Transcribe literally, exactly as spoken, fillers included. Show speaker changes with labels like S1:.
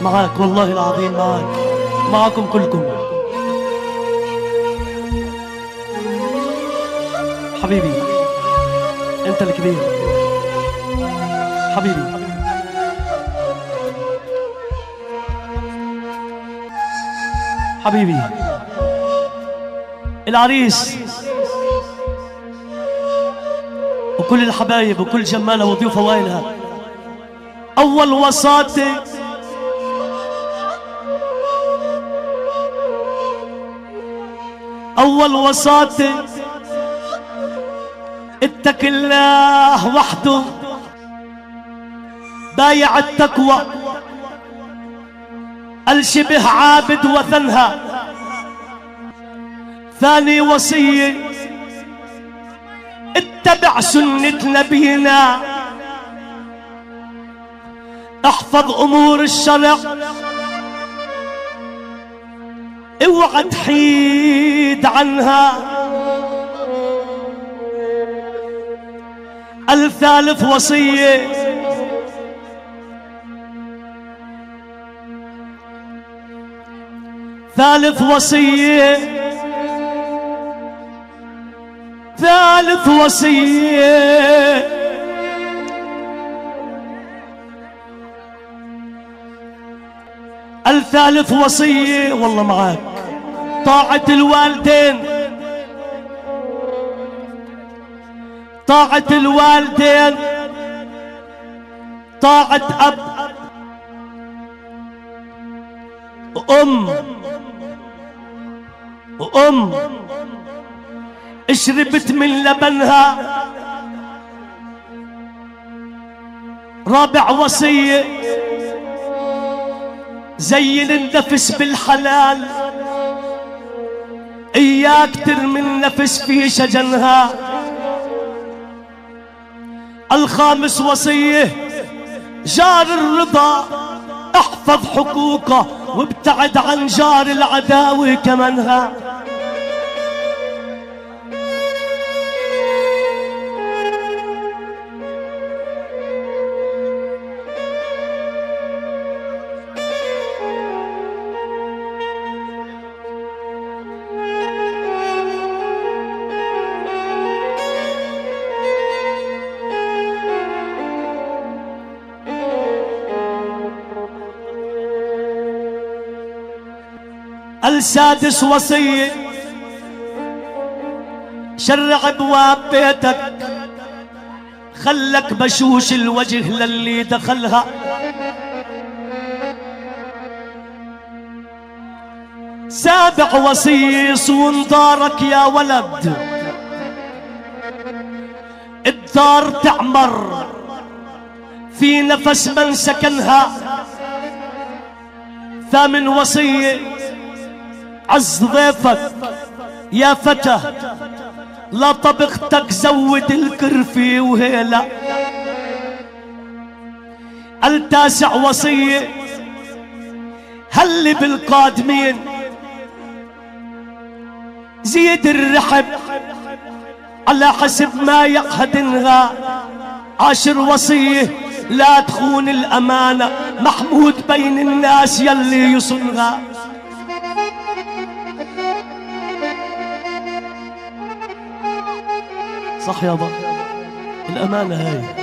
S1: معاك والله العظيم، معاك، معاكم كلكم. حبيبي انت الكبير، حبيبي. حبيبي العريس وكل الحبايب وكل جمالة وضيوفها وإلها، أول وصاتي أول وصاتي اتق الله وحده، بايع التقوى الشبه عابد وثنها. ثاني وصية اتبع سنة نبينا، احفظ امور الشرع، اوعى تحيد عنها. الثالث وصية ثالث وصية ثالث وصية الثالث وصية والله معاك، طاعة الوالدين، طاعة الوالدين، طاعة أب وأم وأم اشربت من لبنها. رابع وصية زين النفس بالحلال، اياك ترمي النفس في شجنها. الخامس وصية جار الرضا، احفظ حقوقه وابتعد عن جار العداوة كمنها. السادس وصية شرع ابواب بيتك، خلك بشوش الوجه للي دخلها. سابع وصية صون دارك يا ولد، الدار تعمر في نفس من سكنها. ثامن وصية عز ضيفك يا فتى، لا طبختك زود الكرفي وهيلا. التاسع وصية هل بالقادمين زيد الرحب على حسب ما يقهدنها. عاشر وصية لا تخون الأمانة، محمود بين الناس يلي يصنها. صح يابا، الأمانة هاي.